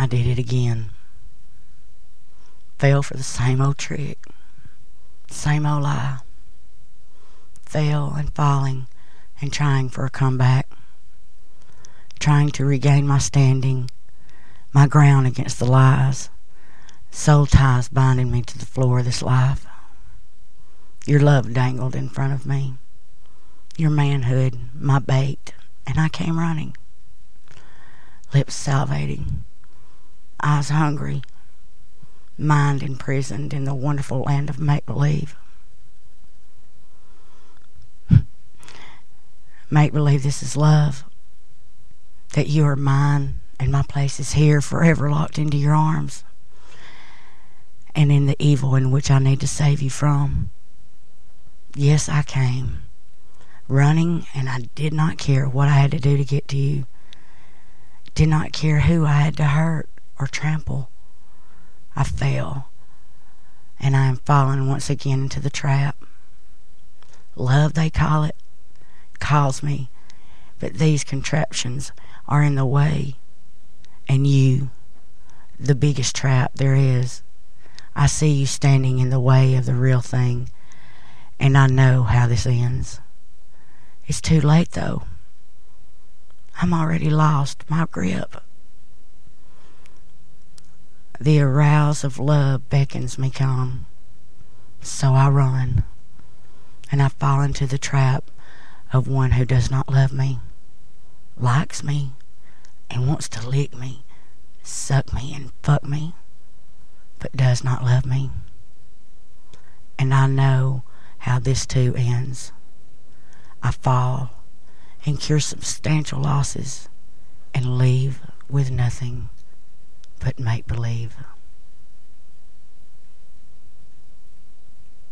I did it again. Fell for the same old trick, same old lie. Fell and falling and trying for a comeback, trying to regain my standing, my ground against the lies, soul ties binding me to the floor of this life. Your love dangled in front of me, your manhood my bait, and I came running, lips salivating, eyes hungry, mind imprisoned in the wonderful land of make-believe. Make-believe this is love, that you are mine and my place is here forever locked into your arms and in the evil in which I need to save you from. Yes, I came, running, and I did not care what I had to do to get to you. Did not care who I had to hurt or trample. I fell, and I am falling once again into the trap. Love, they call it, calls me, but these contraptions are in the way, and you, the biggest trap there is. I see you standing in the way of the real thing, and I know how this ends. It's too late, though. I'm already lost my grip. The arouse of love beckons me come, so I run, and I fall into the trap of one who does not love me, likes me, and wants to lick me, suck me, and fuck me, but does not love me. And I know how this too ends. I fall, incur substantial losses, and leave with nothing but make-believe.